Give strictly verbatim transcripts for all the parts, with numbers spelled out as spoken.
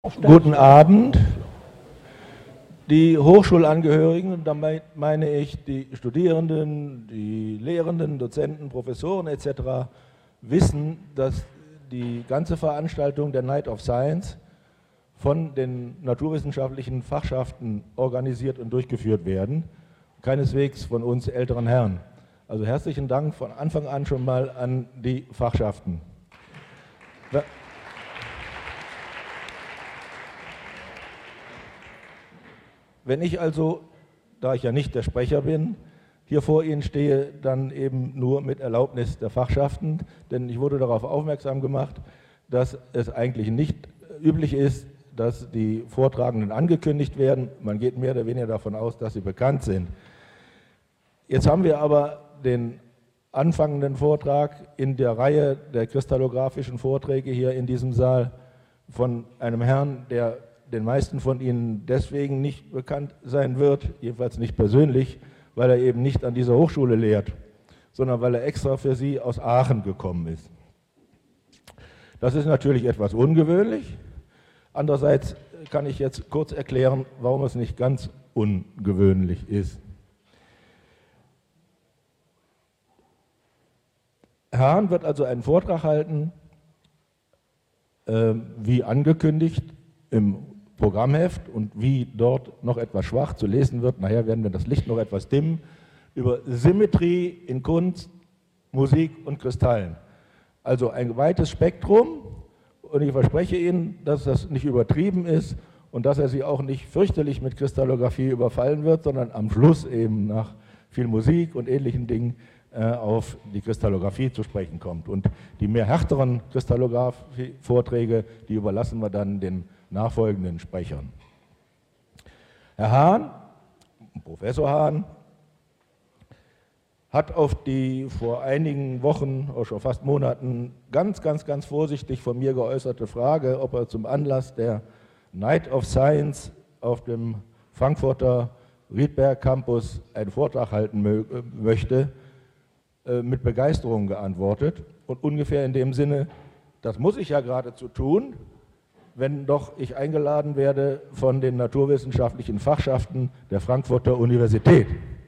Guten Abend. Die Hochschulangehörigen, und damit meine ich die Studierenden, die Lehrenden, Dozenten, Professoren et cetera, wissen, dass die ganze Veranstaltung der Night of Science von den naturwissenschaftlichen Fachschaften organisiert und durchgeführt werden, keineswegs von uns älteren Herren. Also herzlichen Dank von Anfang an schon mal an die Fachschaften. Wenn ich also, da ich ja nicht der Sprecher bin, hier vor Ihnen stehe, dann eben nur mit Erlaubnis der Fachschaften, denn ich wurde darauf aufmerksam gemacht, dass es eigentlich nicht üblich ist, dass die Vortragenden angekündigt werden. Man geht mehr oder weniger davon aus, dass sie bekannt sind. Jetzt haben wir aber den anfangenden Vortrag in der Reihe der kristallographischen Vorträge hier in diesem Saal von einem Herrn, der den meisten von Ihnen deswegen nicht bekannt sein wird, jedenfalls nicht persönlich, weil er eben nicht an dieser Hochschule lehrt, sondern weil er extra für Sie aus Aachen gekommen ist. Das ist natürlich etwas ungewöhnlich. Andererseits kann ich jetzt kurz erklären, warum es nicht ganz ungewöhnlich ist. Herr Hahn wird also einen Vortrag halten, äh, wie angekündigt im Programmheft und wie dort noch etwas schwach zu lesen wird, nachher werden wir das Licht noch etwas dimmen, über Symmetrie in Kunst, Musik und Kristallen. Also ein weites Spektrum, und ich verspreche Ihnen, dass das nicht übertrieben ist und dass er Sie auch nicht fürchterlich mit Kristallographie überfallen wird, sondern am Schluss eben nach viel Musik und ähnlichen Dingen äh, auf die Kristallographie zu sprechen kommt. Und die mehr härteren Kristallographie-Vorträge, die überlassen wir dann den nachfolgenden Sprechern. Herr Hahn, Professor Hahn, hat auf die vor einigen Wochen, auch schon fast Monaten, ganz, ganz, ganz vorsichtig von mir geäußerte Frage, ob er zum Anlass der Night of Science auf dem Frankfurter Riedberg Campus einen Vortrag halten mö möchte, äh, mit Begeisterung geantwortet und ungefähr in dem Sinne, das muss ich ja geradezu tun, wenn doch ich eingeladen werde von den naturwissenschaftlichen Fachschaften der Frankfurter Universität.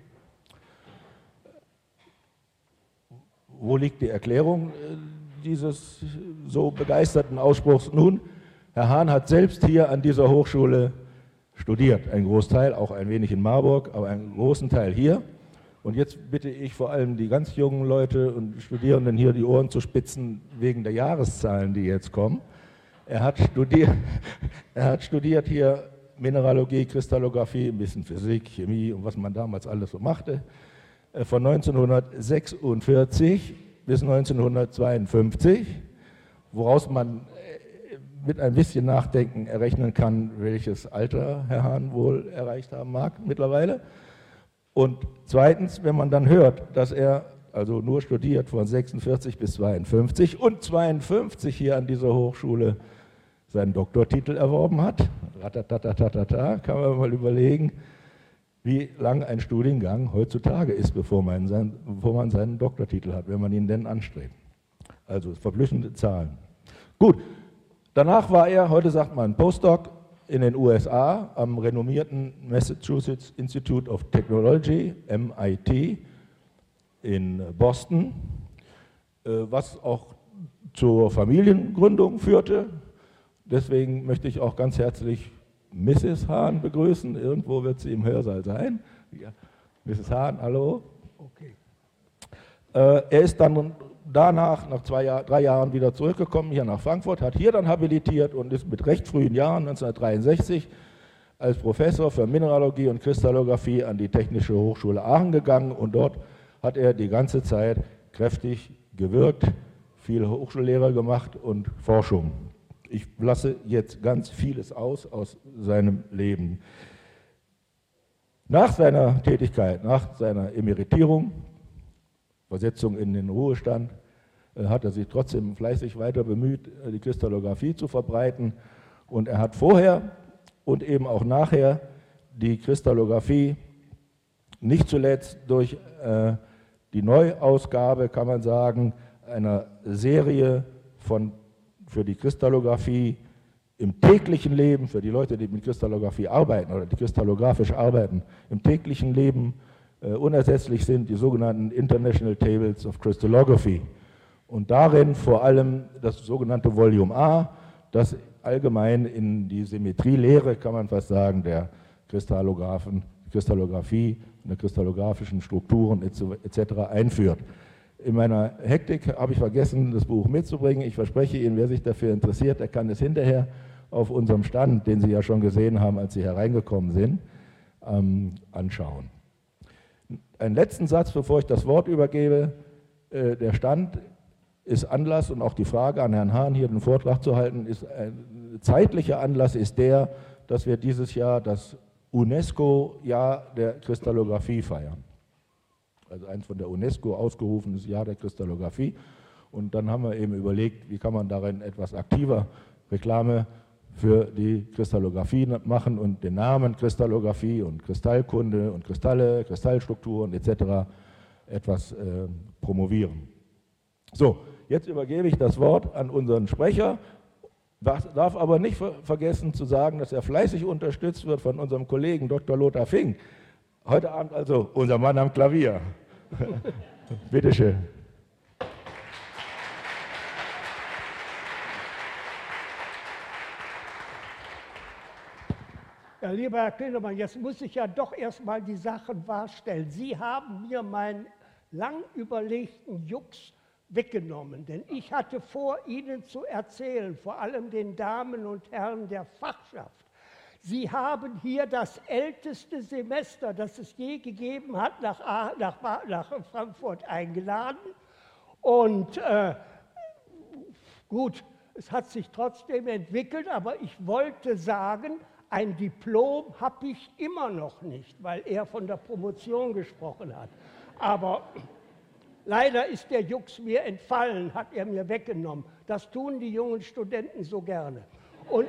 Wo liegt die Erklärung dieses so begeisterten Ausspruchs? Nun, Herr Hahn hat selbst hier an dieser Hochschule studiert, ein Großteil, auch ein wenig in Marburg, aber einen großen Teil hier. Und jetzt bitte ich vor allem die ganz jungen Leute und Studierenden hier die Ohren zu spitzen wegen der Jahreszahlen, die jetzt kommen. Er hat, studiert, er hat studiert hier Mineralogie, Kristallographie, ein bisschen Physik, Chemie und was man damals alles so machte, von neunzehnhundertsechsundvierzig bis neunzehnhundertzweiundfünfzig, woraus man mit ein bisschen Nachdenken errechnen kann, welches Alter Herr Hahn wohl erreicht haben mag mittlerweile. Und zweitens, wenn man dann hört, dass er also nur studiert von sechsundvierzig bis zweiundfünfzig und zweiundfünfzig hier an dieser Hochschule seinen Doktortitel erworben hat, ratatatatata, kann man mal überlegen, wie lang ein Studiengang heutzutage ist, bevor man, sein, bevor man seinen Doktortitel hat, wenn man ihn denn anstrebt. Also verblüffende Zahlen. Gut, danach war er, heute sagt man Postdoc, in den U S A am renommierten Massachusetts Institute of Technology, M I T, in Boston, was auch zur Familiengründung führte. Deswegen möchte ich auch ganz herzlich Misses Hahn begrüßen. Irgendwo wird sie im Hörsaal sein. Ja, Misses Hahn, hallo. Okay. Er ist dann danach, nach zwei Jahr, drei Jahren wieder zurückgekommen, hier nach Frankfurt, hat hier dann habilitiert und ist mit recht frühen Jahren, neunzehnhundertdreiundsechzig, als Professor für Mineralogie und Kristallographie an die Technische Hochschule Aachen gegangen und dort hat er die ganze Zeit kräftig gewirkt, viel Hochschullehrer gemacht und Forschung. Ich lasse jetzt ganz vieles aus aus seinem Leben. Nach seiner Tätigkeit, nach seiner Emeritierung, Versetzung in den Ruhestand, hat er sich trotzdem fleißig weiter bemüht, die Kristallographie zu verbreiten. Und er hat vorher und eben auch nachher die Kristallographie nicht zuletzt durch äh, die Neuausgabe, kann man sagen, einer Serie von für die Kristallographie im täglichen Leben, für die Leute, die mit Kristallographie arbeiten oder die kristallographisch arbeiten, im täglichen Leben äh, unersetzlich sind, die sogenannten International Tables of Crystallography. Und darin vor allem das sogenannte Volume A, das allgemein in die Symmetrielehre, kann man fast sagen, der Kristallographen, Kristallographie und der kristallografischen Strukturen et cetera einführt. In meiner Hektik habe ich vergessen, das Buch mitzubringen. Ich verspreche Ihnen, wer sich dafür interessiert, der kann es hinterher auf unserem Stand, den Sie ja schon gesehen haben, als Sie hereingekommen sind, ähm, anschauen. Einen letzten Satz, bevor ich das Wort übergebe. Äh, der Stand ist Anlass und auch die Frage an Herrn Hahn, hier den Vortrag zu halten, ist ein zeitlicher Anlass ist der, dass wir dieses Jahr das UNESCO-Jahr der Kristallographie feiern. Also eins von der UNESCO ausgerufenes Jahr der Kristallographie. Und dann haben wir eben überlegt, wie kann man darin etwas aktiver Reklame für die Kristallographie machen und den Namen Kristallographie und Kristallkunde und Kristalle, Kristallstrukturen et cetera etwas äh, promovieren. So, jetzt übergebe ich das Wort an unseren Sprecher, darf aber nicht vergessen zu sagen, dass er fleißig unterstützt wird von unserem Kollegen Doktor Lothar Fink. Heute Abend also unser Mann am Klavier. Bitte schön. Ja, lieber Herr Klindemann, jetzt muss ich ja doch erst mal die Sachen wahrstellen. Sie haben mir meinen lang überlegten Jux weggenommen, denn ich hatte vor, Ihnen zu erzählen, vor allem den Damen und Herren der Fachschaft, Sie haben hier das älteste Semester, das es je gegeben hat, nach, nach, nach Frankfurt eingeladen. Und äh, gut, es hat sich trotzdem entwickelt, aber ich wollte sagen, ein Diplom habe ich immer noch nicht, weil er von der Promotion gesprochen hat. Aber leider ist der Jux mir entfallen, hat er mir weggenommen. Das tun die jungen Studenten so gerne. Und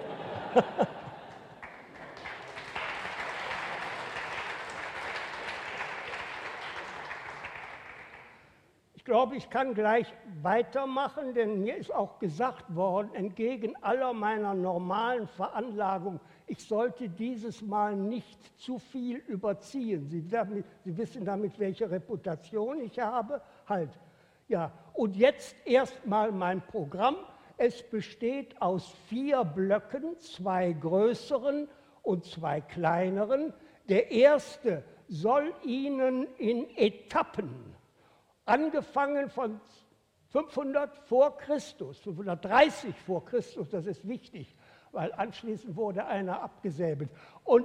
ich glaube, ich kann gleich weitermachen, denn mir ist auch gesagt worden, entgegen aller meiner normalen Veranlagung, ich sollte dieses Mal nicht zu viel überziehen. Sie, damit, Sie wissen damit, welche Reputation ich habe. Halt. Ja. Und jetzt erstmal mein Programm. Es besteht aus vier Blöcken, zwei größeren und zwei kleineren. Der erste soll Ihnen in Etappen, angefangen von fünfhundert vor Christus, fünfhundertdreißig vor Christus, das ist wichtig, weil anschließend wurde einer abgesäbelt. Und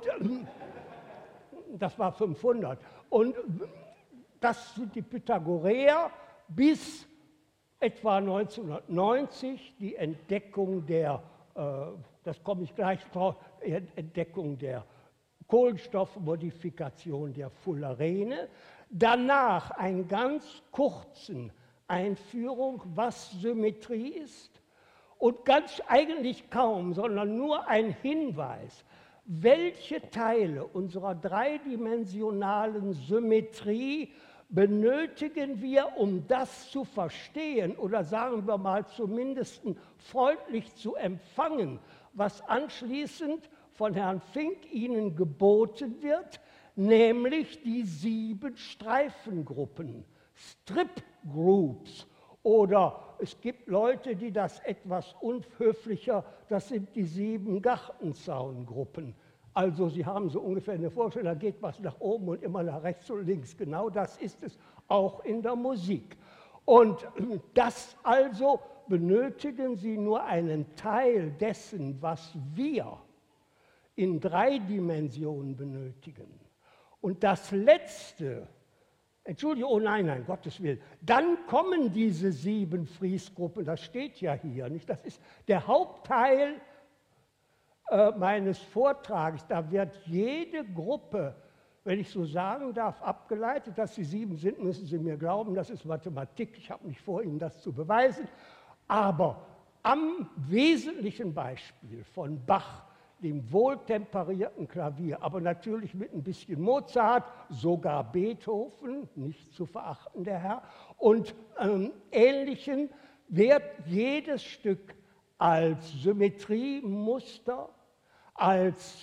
das war fünfhundert. Und das sind die Pythagoreer bis etwa neunzehnhundertneunzig, die Entdeckung der, äh, das komme ich gleich drauf, Entdeckung der Kohlenstoffmodifikation der Fullerene. Danach einen ganz kurzen Einführung, was Symmetrie ist. Und ganz eigentlich kaum, sondern nur ein Hinweis, welche Teile unserer dreidimensionalen Symmetrie benötigen wir, um das zu verstehen oder sagen wir mal zumindest freundlich zu empfangen, was anschließend von Herrn Fink Ihnen geboten wird, nämlich die sieben Streifengruppen, Strip Groups. Oder es gibt Leute, die das etwas unhöflicher, das sind die sieben Gartenzaungruppen. Also Sie haben so ungefähr eine Vorstellung, da geht was nach oben und immer nach rechts und links. Genau das ist es auch in der Musik. Und das also benötigen Sie nur einen Teil dessen, was wir in drei Dimensionen benötigen. Und das Letzte, Entschuldigung, oh nein, nein, Gottes Willen. Dann kommen diese sieben Friesgruppen, das steht ja hier, nicht? Das ist der Hauptteil äh, meines Vortrags. Da wird jede Gruppe, wenn ich so sagen darf, abgeleitet. Dass sie sieben sind, müssen Sie mir glauben, das ist Mathematik. Ich habe nicht vor, Ihnen das zu beweisen. Aber am wesentlichen Beispiel von Bach, dem wohltemperierten Klavier, aber natürlich mit ein bisschen Mozart, sogar Beethoven, nicht zu verachten der Herr, und ähm, Ähnlichen, wird jedes Stück als Symmetriemuster, als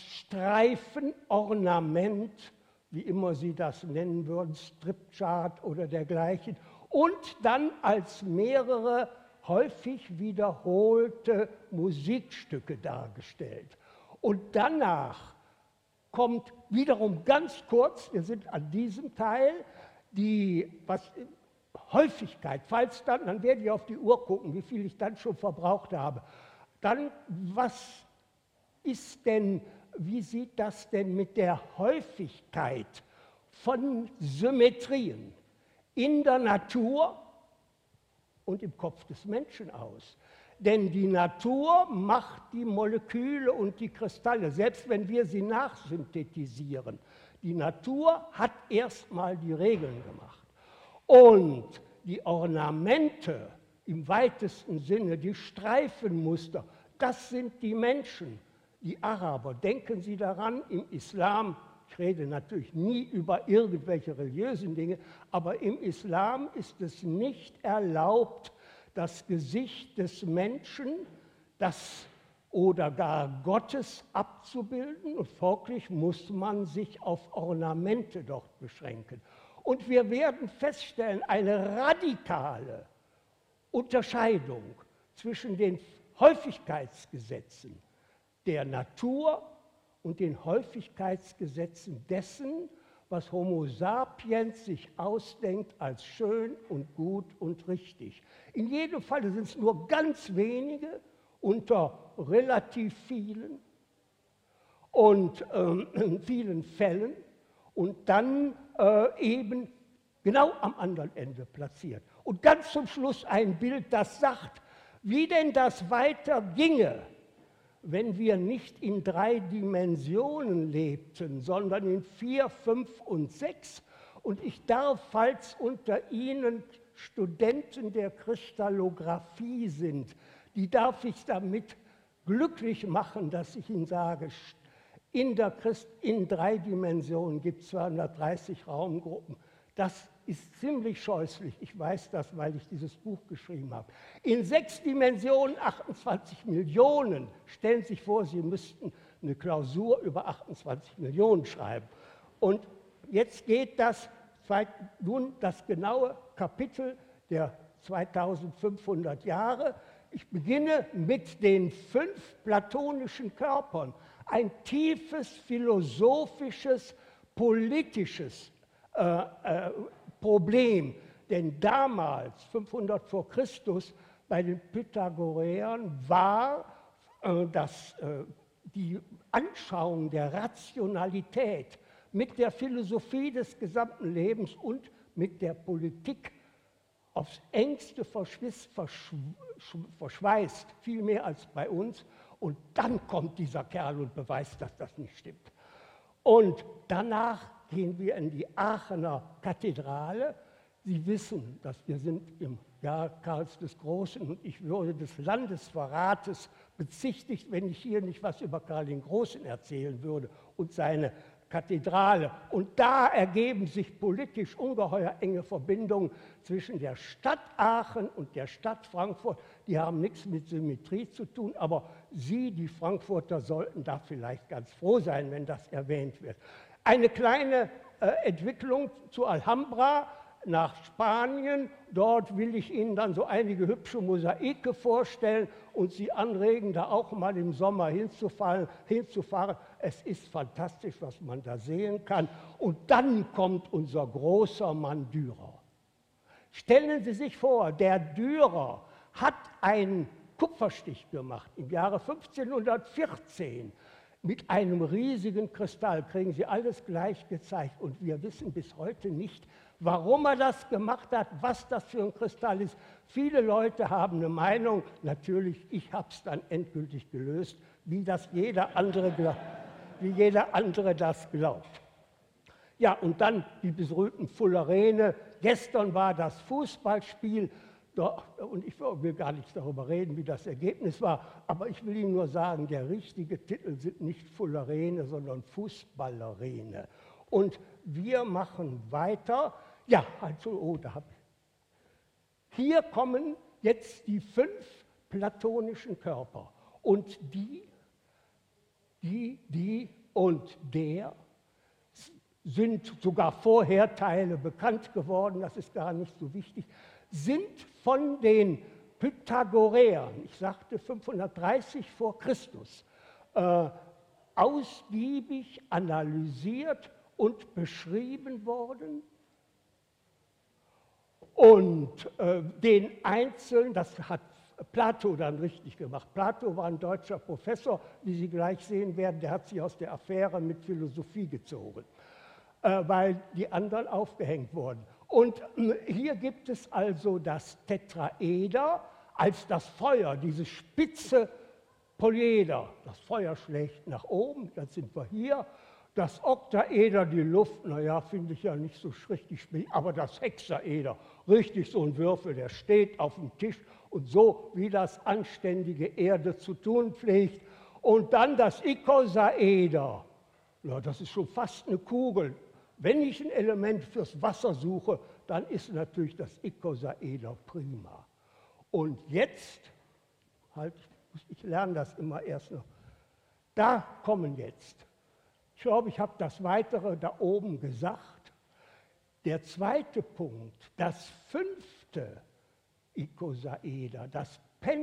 Streifenornament, wie immer Sie das nennen würden, Stripchart oder dergleichen, und dann als mehrere häufig wiederholte Musikstücke dargestellt. Und danach kommt wiederum ganz kurz, wir sind an diesem Teil, die was, Häufigkeit, falls dann, dann werde ich auf die Uhr gucken, wie viel ich dann schon verbraucht habe. Dann, was ist denn, wie sieht das denn mit der Häufigkeit von Symmetrien in der Natur und im Kopf des Menschen aus? Denn die Natur macht die Moleküle und die Kristalle, selbst wenn wir sie nachsynthetisieren. Die Natur hat erstmal die Regeln gemacht. Und die Ornamente im weitesten Sinne, die Streifenmuster, das sind die Menschen, die Araber. Denken Sie daran, im Islam, ich rede natürlich nie über irgendwelche religiösen Dinge, aber im Islam ist es nicht erlaubt, das Gesicht des Menschen, das oder gar Gottes abzubilden, und folglich muss man sich auf Ornamente dort beschränken. Und wir werden feststellen, eine radikale Unterscheidung zwischen den Häufigkeitsgesetzen der Natur und den Häufigkeitsgesetzen dessen, was Homo sapiens sich ausdenkt als schön und gut und richtig. In jedem Fall sind es nur ganz wenige unter relativ vielen und äh, in vielen Fällen und dann äh, eben genau am anderen Ende platziert. Und ganz zum Schluss ein Bild, das sagt, wie denn das weiter ginge, wenn wir nicht in drei Dimensionen lebten, sondern in vier, fünf und sechs. Und ich darf, falls unter Ihnen Studenten der Kristallographie sind, die darf ich damit glücklich machen, dass ich Ihnen sage, in, der Christ, in drei Dimensionen gibt es zweihundertdreißig Raumgruppen. Das ist ziemlich scheußlich. Ich weiß das, weil ich dieses Buch geschrieben habe. In sechs Dimensionen achtundzwanzig Millionen. Stellen Sie sich vor, Sie müssten eine Klausur über achtundzwanzig Millionen schreiben. Und jetzt geht das, nun das genaue Kapitel der zweitausendfünfhundert Jahre. Ich beginne mit den fünf platonischen Körpern. Ein tiefes, philosophisches, politisches äh, äh, Problem. Denn damals, fünfhundert vor Christus, bei den Pythagoreern war äh, das, äh, die Anschauung der Rationalität mit der Philosophie des gesamten Lebens und mit der Politik aufs engste verschwiss, verschw verschweißt, viel mehr als bei uns. Und dann kommt dieser Kerl und beweist, dass das nicht stimmt. Und danach gehen wir in die Aachener Kathedrale. Sie wissen, dass wir sind im Jahr Karls des Großen und ich würde des Landesverrates bezichtigt, wenn ich hier nicht was über Karl den Großen erzählen würde und seine Kathedrale. Und da ergeben sich politisch ungeheuer enge Verbindungen zwischen der Stadt Aachen und der Stadt Frankfurt. Die haben nichts mit Symmetrie zu tun, aber Sie, die Frankfurter, sollten da vielleicht ganz froh sein, wenn das erwähnt wird. Eine kleine äh, Entwicklung zu Alhambra nach Spanien. Dort will ich Ihnen dann so einige hübsche Mosaike vorstellen und Sie anregen, da auch mal im Sommer hinzufahren. hinzufahren. Es ist fantastisch, was man da sehen kann. Und dann kommt unser großer Mann Dürer. Stellen Sie sich vor, der Dürer hat einen Kupferstich gemacht im Jahre fünfzehnhundertvierzehn. Mit einem riesigen Kristall, kriegen Sie alles gleich gezeigt. Und wir wissen bis heute nicht, warum er das gemacht hat, was das für ein Kristall ist. Viele Leute haben eine Meinung. Natürlich, ich habe es dann endgültig gelöst, wie das jeder andere, wie jeder andere das glaubt. Ja, und dann die berühmten Fullerene. Gestern war das Fußballspiel. Und ich will gar nicht darüber reden, wie das Ergebnis war, aber ich will Ihnen nur sagen, der richtige Titel sind nicht Fullerene, sondern Fußballerene. Und wir machen weiter. Ja, also, oh, da hab ich. Hier kommen jetzt die fünf platonischen Körper. Und die, die, die und der sind sogar Vorherteile bekannt geworden, das ist gar nicht so wichtig, sind von den Pythagoreern, ich sagte fünfhundertdreißig vor Christus, äh, ausgiebig analysiert und beschrieben worden. Und äh, den Einzelnen, das hat Plato dann richtig gemacht. Plato war ein deutscher Professor, wie Sie gleich sehen werden, der hat sich aus der Affäre mit Philosophie gezogen, äh, weil die anderen aufgehängt wurden. Und äh, hier gibt es also das Tetraeder als das Feuer, diese spitze Polyeder. Das Feuer schlägt nach oben, dann sind wir hier. Das Oktaeder, die Luft, naja, finde ich ja nicht so richtig, aber das Hexaeder, richtig so ein Würfel, der steht auf dem Tisch und so, wie das anständige Erde zu tun pflegt. Und dann das Ikosaeder, ja, das ist schon fast eine Kugel. Wenn ich ein Element fürs Wasser suche, dann ist natürlich das Ikosaeder prima. Und jetzt, halt, ich lerne das immer erst noch, da kommen jetzt. Ich glaube, ich habe das Weitere da oben gesagt. Der zweite Punkt, das fünfte Ikosaeder, das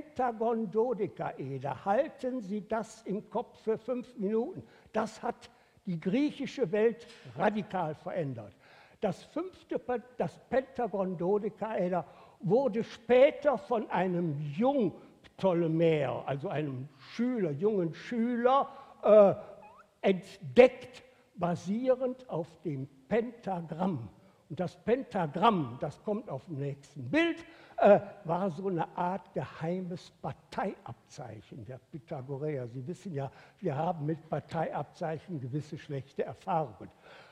Pentagon-Dodekaeder, halten Sie das im Kopf für fünf Minuten. Das hat die griechische Welt radikal verändert. Das fünfte, das Pentagon-Dodekaeder, wurde später von einem Jungptolemäer, also einem Schüler, jungen Schüler, äh, entdeckt, basierend auf dem Pentagramm. Und das Pentagramm, das kommt auf dem nächsten Bild, äh, war so eine Art geheimes Parteiabzeichen der Pythagoreer. Sie wissen ja, wir haben mit Parteiabzeichen gewisse schlechte Erfahrungen.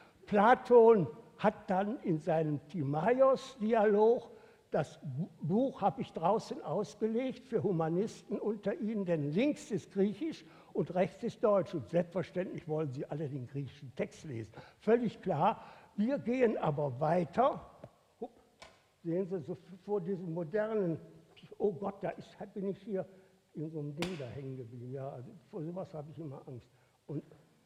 Platon hat dann in seinem Timaios-Dialog, das Buch habe ich draußen ausgelegt für Humanisten unter Ihnen, denn links ist Griechisch und rechts ist Deutsch. Und selbstverständlich wollen Sie alle den griechischen Text lesen. Völlig klar. Wir gehen aber weiter. Hup, sehen Sie, so vor diesem modernen, oh Gott, da ist, bin ich hier in so einem Ding da hängen geblieben. Ja, also vor sowas habe ich immer Angst. Und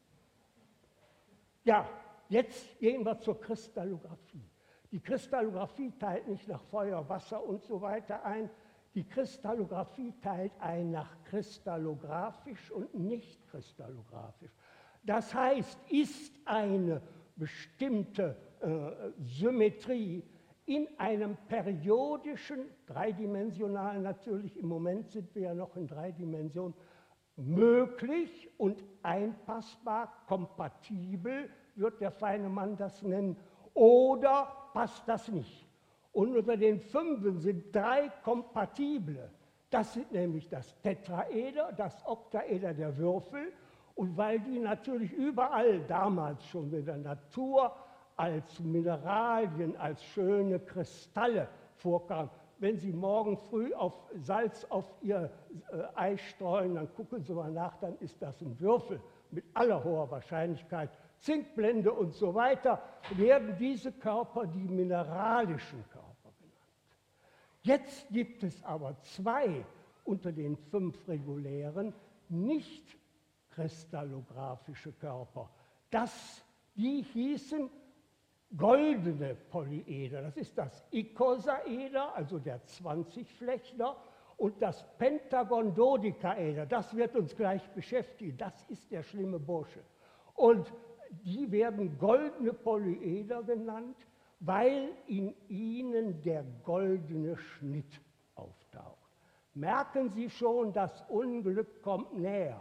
ja, jetzt gehen wir zur Kristallographie. Die Kristallographie teilt nicht nach Feuer, Wasser und so weiter ein. Die Kristallographie teilt ein nach kristallographisch und nicht kristallographisch. Das heißt, ist eine bestimmte äh, Symmetrie in einem periodischen, dreidimensionalen natürlich, im Moment sind wir ja noch in drei Dimensionen, möglich und einpassbar, kompatibel, wird der feine Mann das nennen, oder passt das nicht? Und unter den Fünfen sind drei kompatible. Das sind nämlich das Tetraeder, das Oktaeder der Würfel. Und weil die natürlich überall damals schon in der Natur als Mineralien, als schöne Kristalle vorkamen, wenn Sie morgen früh auf Salz auf Ihr äh, Ei streuen, dann gucken Sie mal nach, dann ist das ein Würfel mit aller hoher Wahrscheinlichkeit. Zinkblende und so weiter, werden diese Körper die mineralischen Körper genannt. Jetzt gibt es aber zwei unter den fünf regulären nicht kristallographische Körper. Das, die hießen goldene Polyeder. Das ist das Ikosaeder, also der zwanzigflechtner, und das Pentagon-Dodekaeder. Das wird uns gleich beschäftigen. Das ist der schlimme Bursche. Und die werden goldene Polyeder genannt, weil in ihnen der goldene Schnitt auftaucht. Merken Sie schon, das Unglück kommt näher.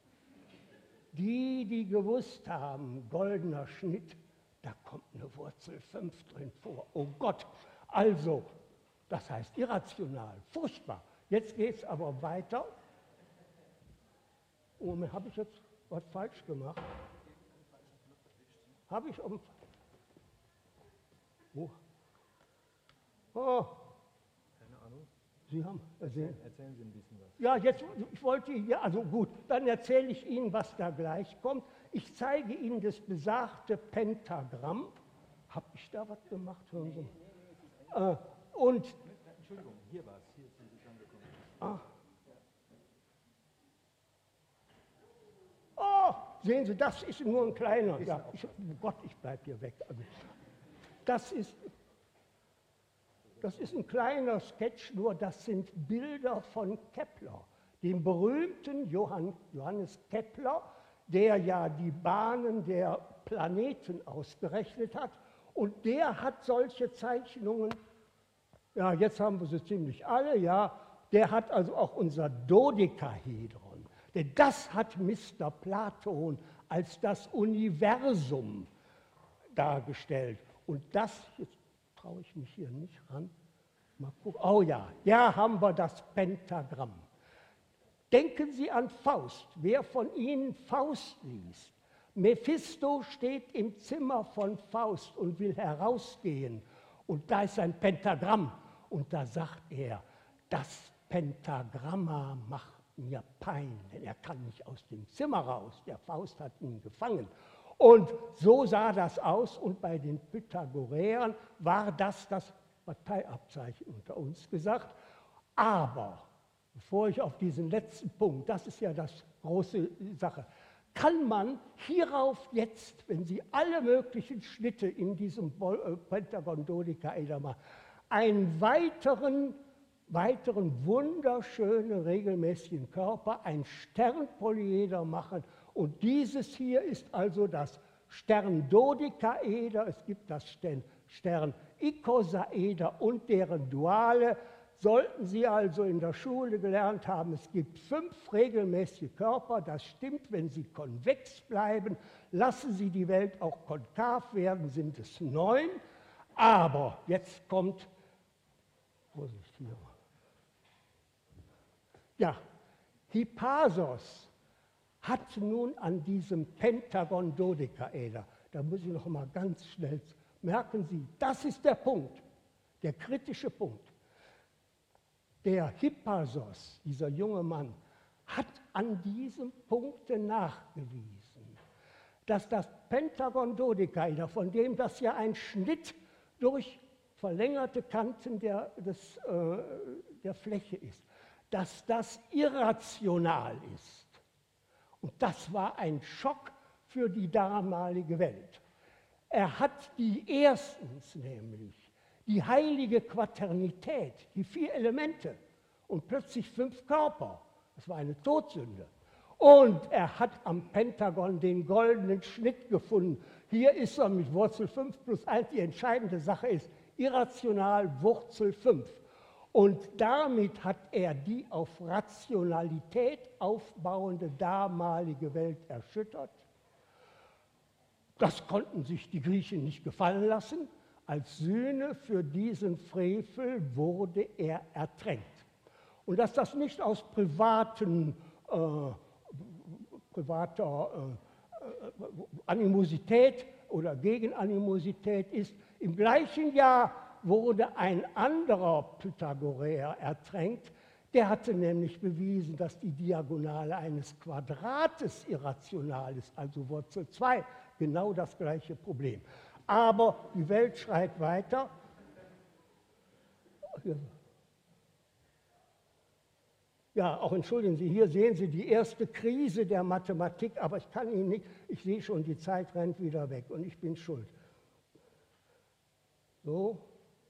Die, die gewusst haben, goldener Schnitt, da kommt eine Wurzel fünf drin vor. Oh Gott, also, das heißt irrational, furchtbar. Jetzt geht es aber weiter. Oh, habe ich jetzt was falsch gemacht? Habe ich um. Oh. Oh. Keine Ahnung. Sie haben. Erzählen, erzählen Sie ein bisschen was. Ja, jetzt, ich wollte, ja, also gut, dann erzähle ich Ihnen, was da gleich kommt. Ich zeige Ihnen das besagte Pentagramm. Habe ich da was gemacht? Hören Sie. Nee, nee, nee, äh, und. Entschuldigung, hier war es, hier sind Sie angekommen. Ah. Ja, sehen Sie, das ist nur ein kleiner, ja, ich, oh Gott, ich bleibe hier weg. Also, das ist, das ist ein kleiner Sketch, nur das sind Bilder von Kepler, dem berühmten Johann, Johannes Kepler, der ja die Bahnen der Planeten ausgerechnet hat. Und der hat solche Zeichnungen, ja, jetzt haben wir sie ziemlich alle, ja, der hat also auch unser Dodekahedron. Denn das hat Mister Platon als das Universum dargestellt. Und das, jetzt traue ich mich hier nicht ran, mal gucken, oh ja, da haben wir das Pentagramm. Denken Sie an Faust, wer von Ihnen Faust liest. Mephisto steht im Zimmer von Faust und will herausgehen. Und da ist ein Pentagramm. Und da sagt er, das Pentagramma macht mir Pein, denn er kann nicht aus dem Zimmer raus. Der Faust hat ihn gefangen. Und so sah das aus. Und bei den Pythagoreern war das das Parteiabzeichen unter uns gesagt. Aber, bevor ich auf diesen letzten Punkt, das ist ja das große Sache, kann man hierauf jetzt, wenn Sie alle möglichen Schnitte in diesem Pentagon-Dodekaeder machen, einen weiteren, weiteren wunderschönen, regelmäßigen Körper, ein Sternpolyeder machen. Und dieses hier ist also das Stern-Dodekaeder, es gibt das Stern-Ikosaeder und deren Duale. Sollten Sie also in der Schule gelernt haben, es gibt fünf regelmäßige Körper, das stimmt, wenn sie konvex bleiben, lassen Sie die Welt auch konkav werden, sind es neun. Aber jetzt kommt, Vorsicht hier, ja, Hippasos hat nun an diesem Pentagon-Dodekaeder, da muss ich noch mal ganz schnell, merken Sie, das ist der Punkt, der kritische Punkt. Der Hippasos, dieser junge Mann, hat an diesem Punkt nachgewiesen, dass das Pentagon-Dodekaeder, von dem das ja ein Schnitt durch verlängerte Kanten der, des, äh, der Fläche ist, dass das irrational ist. Und das war ein Schock für die damalige Welt. Er hat die erstens nämlich die heilige Quaternität, die vier Elemente und plötzlich fünf Körper. Das war eine Todsünde. Und er hat am Pentagon den goldenen Schnitt gefunden. Hier ist er mit Wurzel fünf plus eins. Die entscheidende Sache ist irrational Wurzel fünf. Und damit hat er die auf Rationalität aufbauende damalige Welt erschüttert. Das konnten sich die Griechen nicht gefallen lassen. Als Sühne für diesen Frevel wurde er ertränkt. Und dass das nicht aus privaten, äh, privater äh, Animosität oder Gegenanimosität ist, im gleichen Jahr wurde ein anderer Pythagoreer ertränkt, der hatte nämlich bewiesen, dass die Diagonale eines Quadrates irrational ist, also Wurzel zwei, genau das gleiche Problem. Aber die Welt schreit weiter. Ja, auch entschuldigen Sie, hier sehen Sie die erste Krise der Mathematik, aber ich kann Ihnen nicht, ich sehe schon, die Zeit rennt wieder weg und ich bin schuld. So.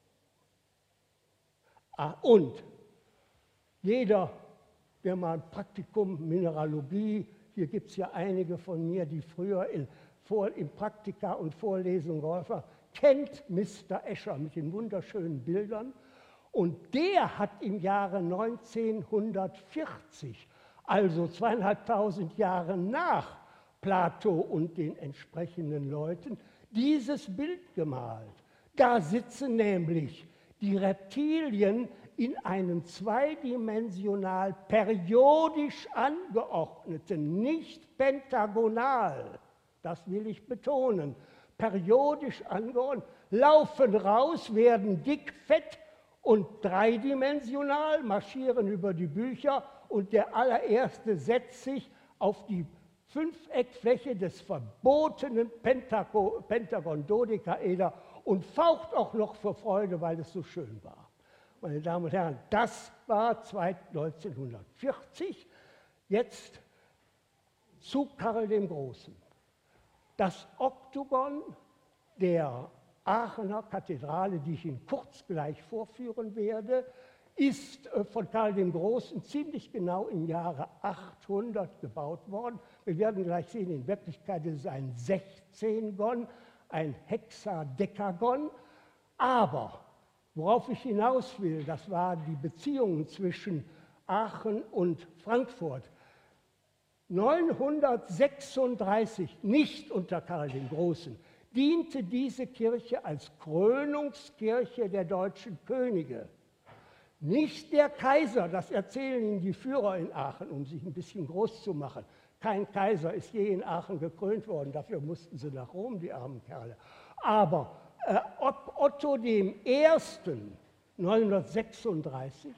Ah, und jeder, der mal ein Praktikum Mineralogie, hier gibt es ja einige von mir, die früher in Vor, in Praktika und Vorlesungen geholfen haben, kennt Mister Escher mit den wunderschönen Bildern. Und der hat im Jahre neunzehnhundertvierzig, also zweieinhalbtausend Jahre nach Plato und den entsprechenden Leuten, dieses Bild gemalt. Da sitzen nämlich die Reptilien in einem zweidimensional periodisch angeordneten, nicht pentagonal, das will ich betonen, periodisch angeordnet, laufen raus, werden dick, fett und dreidimensional, marschieren über die Bücher und der allererste setzt sich auf die Fünfeckfläche des verbotenen Pentagon-Dodekaeder und faucht auch noch vor Freude, weil es so schön war. Meine Damen und Herren, das war neunzehnhundertvierzig. Jetzt zu Karl dem Großen. Das Oktogon der Aachener Kathedrale, die ich Ihnen kurz gleich vorführen werde, ist von Karl dem Großen ziemlich genau im Jahre achthundert gebaut worden. Wir werden gleich sehen, in Wirklichkeit ist es ein Sechzehngon, ein Hexadekagon. Aber worauf ich hinaus will, das war die Beziehungen zwischen Aachen und Frankfurt. neunhundertsechsunddreißig, nicht unter Karl dem Großen, diente diese Kirche als Krönungskirche der deutschen Könige. Nicht der Kaiser, das erzählen Ihnen die Führer in Aachen, um sich ein bisschen groß zu machen. Kein Kaiser ist je in Aachen gekrönt worden, dafür mussten sie nach Rom, die armen Kerle. Aber äh, Otto dem Ersten, neunhundertsechsunddreißig,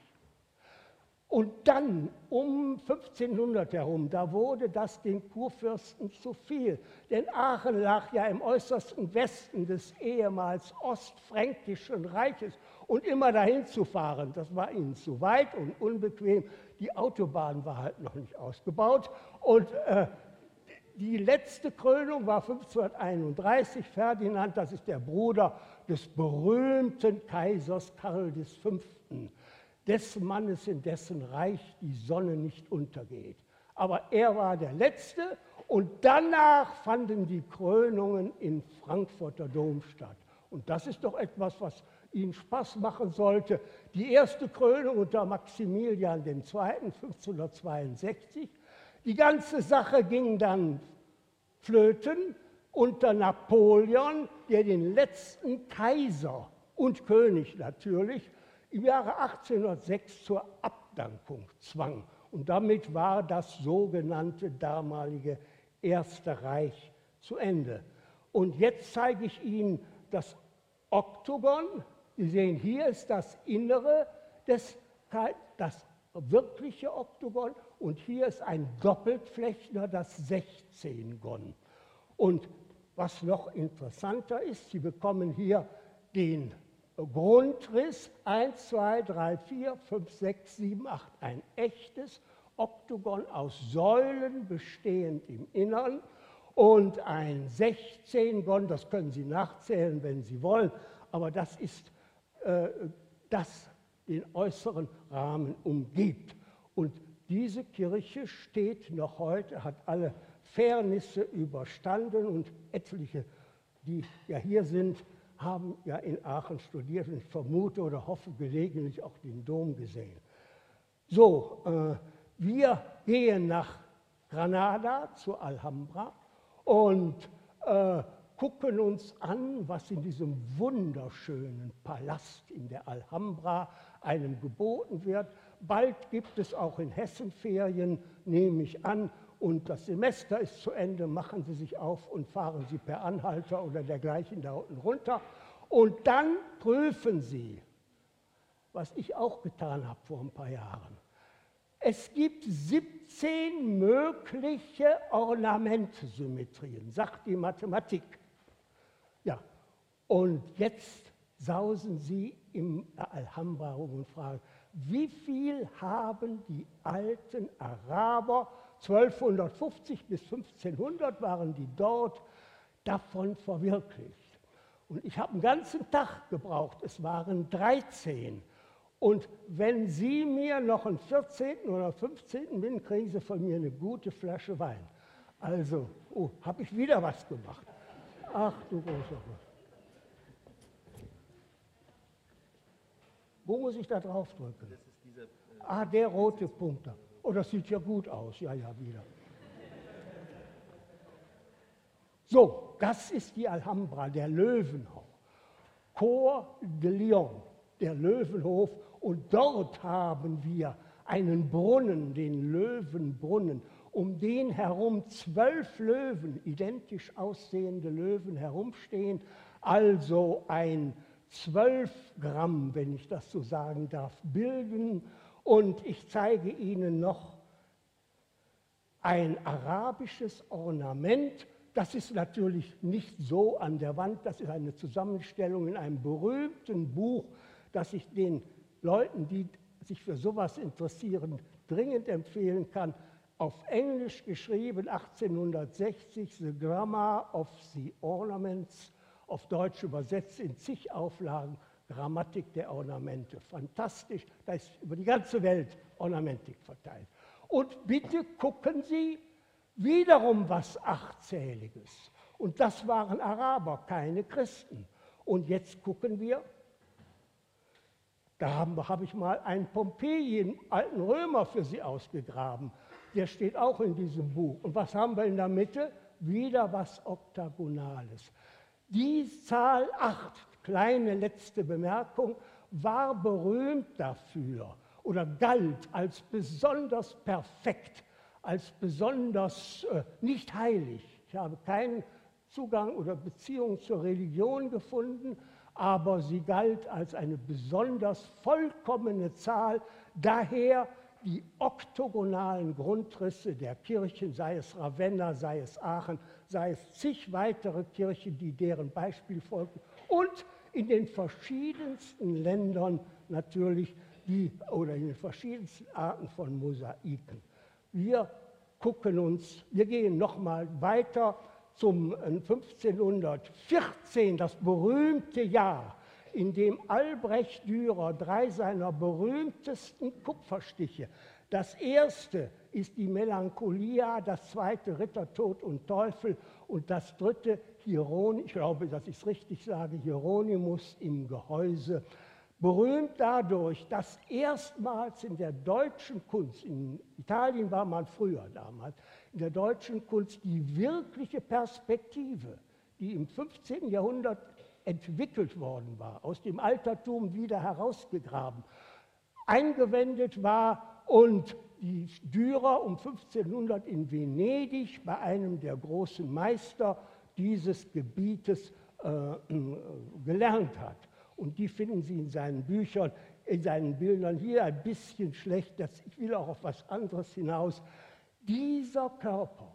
und dann um fünfzehnhundert herum, da wurde das den Kurfürsten zu viel. Denn Aachen lag ja im äußersten Westen des ehemals Ostfränkischen Reiches. Und immer dahin zu fahren, das war ihnen zu weit und unbequem. Die Autobahn war halt noch nicht ausgebaut. Und äh, die letzte Krönung war fünfzehnhunderteinunddreißig. Ferdinand, das ist der Bruder des berühmten Kaisers Karl des Fünften. Des Mannes, in dessen Reich die Sonne nicht untergeht. Aber er war der Letzte und danach fanden die Krönungen im Frankfurter Dom statt. Und das ist doch etwas, was Ihnen Spaß machen sollte. Die erste Krönung unter Maximilian der Zweite. fünfzehnhundertzweiundsechzig. Die ganze Sache ging dann flöten unter Napoleon, der den letzten Kaiser und König natürlich im Jahre achtzehnhundertsechs zur Abdankung zwang. Und damit war das sogenannte damalige Erste Reich zu Ende. Und jetzt zeige ich Ihnen das Oktogon. Sie sehen, hier ist das Innere, des, das wirkliche Oktogon, und hier ist ein Doppelflechtner, das Sechzehngon. Und was noch interessanter ist, Sie bekommen hier den Grundriss eins, zwei, drei, vier, fünf, sechs, sieben, acht, ein echtes Oktogon aus Säulen bestehend im Innern und ein Sechzehngon, das können Sie nachzählen, wenn Sie wollen, aber das ist äh, das den äußeren Rahmen umgibt. Und diese Kirche steht noch heute, hat alle Fairnisse überstanden und etliche, die ja hier sind, haben ja in Aachen studiert und ich vermute oder hoffe gelegentlich auch den Dom gesehen. So, äh, wir gehen nach Granada zur Alhambra und äh, gucken uns an, was in diesem wunderschönen Palast in der Alhambra einem geboten wird. Bald gibt es auch in Hessen Ferien, nehme ich an, und das Semester ist zu Ende, machen Sie sich auf und fahren Sie per Anhalter oder dergleichen da unten runter. Und dann prüfen Sie, was ich auch getan habe vor ein paar Jahren. Es gibt siebzehn mögliche Ornamentsymmetrien, sagt die Mathematik. Ja, und jetzt sausen Sie im Alhambra rum und fragen, wie viel haben die alten Araber, zwölfhundertfünfzig bis fünfzehnhundert waren die dort, davon verwirklicht? Und ich habe einen ganzen Tag gebraucht, es waren dreizehn. Und wenn Sie mir noch einen vierzehnten oder fünfzehnten binden, kriegen Sie von mir eine gute Flasche Wein. Also, oh, habe ich wieder was gemacht. Ach du großer Gott. Wo muss ich da drauf drücken? Das ist dieser, äh, ah, der rote Punkt da. Oh, das sieht ja gut aus. Ja, ja, wieder. So, das ist die Alhambra, der Löwenhof. Cour de Lion, der Löwenhof. Und dort haben wir einen Brunnen, den Löwenbrunnen. Um den herum zwölf Löwen, identisch aussehende Löwen herumstehen. Also ein zwölf Gramm, wenn ich das so sagen darf, bilden. Und ich zeige Ihnen noch ein arabisches Ornament. Das ist natürlich nicht so an der Wand, das ist eine Zusammenstellung in einem berühmten Buch, das ich den Leuten, die sich für sowas interessieren, dringend empfehlen kann. auf Englisch geschrieben, achtzehnhundertsechzig, The Grammar of the Ornaments, auf Deutsch übersetzt in zig Auflagen, Grammatik der Ornamente. Fantastisch, da ist über die ganze Welt Ornamentik verteilt. Und bitte gucken Sie, wiederum was Achtzähliges. Und das waren Araber, keine Christen. Und jetzt gucken wir, da habe hab ich mal einen Pompeji, einen alten Römer für Sie ausgegraben. Der steht auch in diesem Buch. Und was haben wir in der Mitte? Wieder was Oktagonales. Die Zahl acht, kleine letzte Bemerkung, war berühmt dafür oder galt als besonders perfekt, als besonders äh, nicht heilig. Ich habe keinen Zugang oder Beziehung zur Religion gefunden, aber sie galt als eine besonders vollkommene Zahl. Daher die oktogonalen Grundrisse der Kirchen, sei es Ravenna, sei es Aachen, sei es zig weitere Kirchen, die deren Beispiel folgten, und in den verschiedensten Ländern natürlich die, oder in den verschiedensten Arten von Mosaiken. Wir gucken uns, wir gehen nochmal weiter zum fünfzehnhundertvierzehn, das berühmte Jahr, in dem Albrecht Dürer drei seiner berühmtesten Kupferstiche, das erste ist die Melancholia, das zweite Ritter, Tod und Teufel und das dritte, Hieron, ich glaube, dass ich es richtig sage, Hieronymus im Gehäuse, berühmt dadurch, dass erstmals in der deutschen Kunst, in Italien war man früher damals, in der deutschen Kunst die wirkliche Perspektive, die im fünfzehnten Jahrhundert entwickelt worden war, aus dem Altertum wieder herausgegraben, eingewendet war und die Dürer um fünfzehnhundert in Venedig bei einem der großen Meister dieses Gebietes äh, gelernt hat. Und die finden Sie in seinen Büchern, in seinen Bildern hier ein bisschen schlecht. Das, ich will auch auf was anderes hinaus. Dieser Körper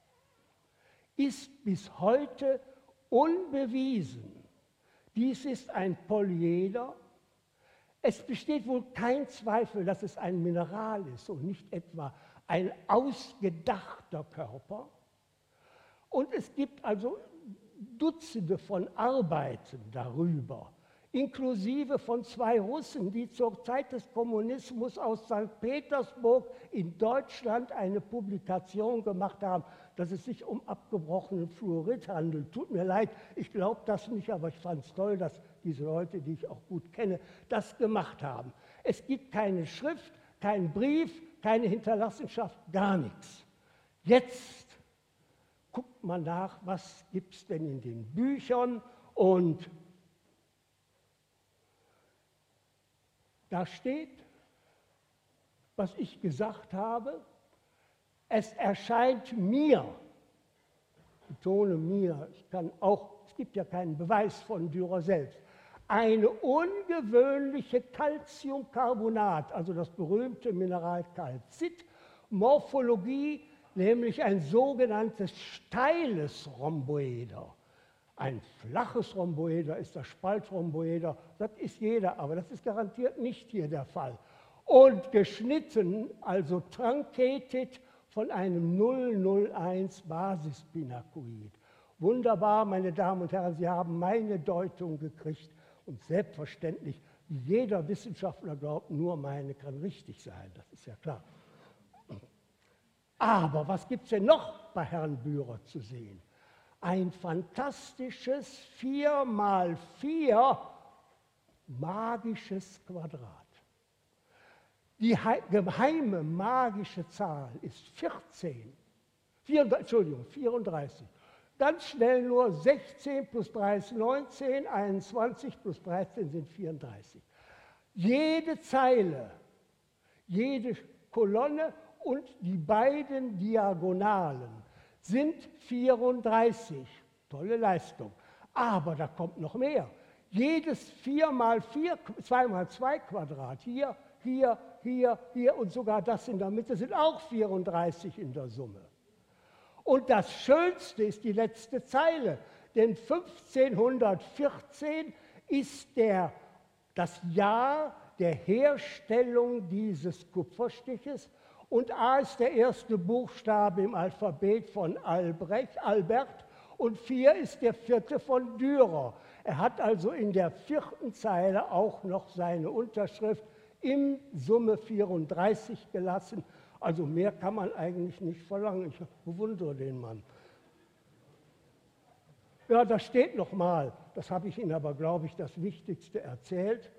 ist bis heute unbewiesen. Dies ist ein Polyeder. Es besteht wohl kein Zweifel, dass es ein Mineral ist und nicht etwa ein ausgedachter Körper. Und es gibt also Dutzende von Arbeiten darüber, inklusive von zwei Russen, die zur Zeit des Kommunismus aus Sankt Petersburg in Deutschland eine Publikation gemacht haben, dass es sich um abgebrochenen Fluorid handelt. Tut mir leid, ich glaube das nicht, aber ich fand es toll, dass diese Leute, die ich auch gut kenne, das gemacht haben. Es gibt keine Schrift, keinen Brief, keine Hinterlassenschaft, gar nichts. Jetzt guckt man nach, was gibt es denn in den Büchern, und da steht, was ich gesagt habe, es erscheint mir, ich betone mir, ich kann auch, es gibt ja keinen Beweis von Dürer selbst, eine ungewöhnliche Calciumcarbonat, also das berühmte Mineral Calcit, Morphologie, nämlich ein sogenanntes steiles Rhomboeder. Ein flaches Rhomboeder ist das Spaltrhomboeder, das ist jeder, aber das ist garantiert nicht hier der Fall. Und geschnitten, also truncated von einem null null eins Basispinakoid. Wunderbar, meine Damen und Herren, Sie haben meine Deutung gekriegt und selbstverständlich, wie jeder Wissenschaftler glaubt, nur meine kann richtig sein, das ist ja klar. Aber was gibt es denn noch bei Herrn Dürer zu sehen? Ein fantastisches vier mal vier magisches Quadrat. Die geheime magische Zahl ist vierzehn, vierunddreißig, Entschuldigung, vierunddreißig. Ganz schnell nur sechzehn plus drei ist neunzehn, einundzwanzig plus dreizehn sind vierunddreißig. Jede Zeile, jede Kolonne und die beiden Diagonalen sind vierunddreißig. Tolle Leistung. Aber da kommt noch mehr. Jedes vier mal vier, zwei mal zwei Quadrat, hier, hier, hier, hier und sogar das in der Mitte sind auch vierunddreißig in der Summe. Und das Schönste ist die letzte Zeile, denn fünfzehnhundertvierzehn ist der, das Jahr der Herstellung dieses Kupferstiches Und A ist der erste Buchstabe im Alphabet von Albrecht, Albert und vier ist der vierte von Dürer. Er hat also in der vierten Zeile auch noch seine Unterschrift in Summe vierunddreißig gelassen. Also mehr kann man eigentlich nicht verlangen. Ich bewundere den Mann. Ja, das steht nochmal. Das habe ich Ihnen aber, glaube ich, das Wichtigste erzählt.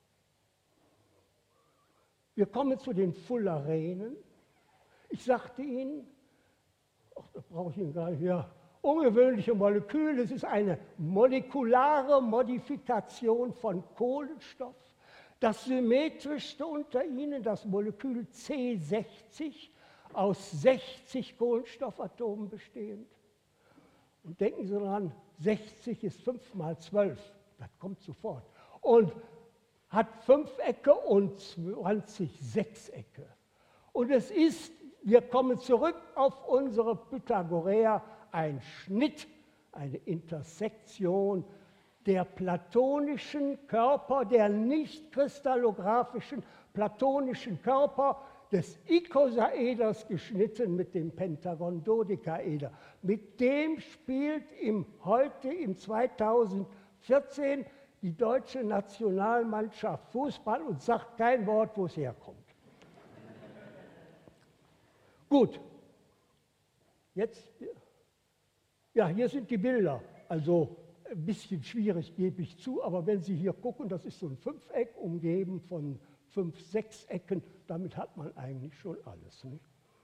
Wir kommen zu den Fullerenen. Ich sagte Ihnen, ach, da brauche ich Ihnen gar nicht, ja, ungewöhnliche Moleküle, es ist eine molekulare Modifikation von Kohlenstoff. Das symmetrischste unter ihnen, das Molekül C sechzig, aus sechzig Kohlenstoffatomen bestehend. Und denken Sie daran, sechzig ist fünf mal zwölf, das kommt sofort. Und hat fünf Ecke und zwanzig Sechsecke. Und es ist, wir kommen zurück auf unsere Pythagoreer, ein Schnitt, eine Intersektion der platonischen Körper, der nicht kristallographischen platonischen Körper des Ikosaeders geschnitten mit dem Pentagon Dodekaeder. Mit dem spielt im, heute im zweitausendvierzehn die deutsche Nationalmannschaft Fußball und sagt kein Wort, wo es herkommt. Gut, jetzt, ja, hier sind die Bilder. Also ein bisschen schwierig, gebe ich zu, aber wenn Sie hier gucken, das ist so ein Fünfeck, umgeben von fünf Sechsecken, damit hat man eigentlich schon alles. Nicht?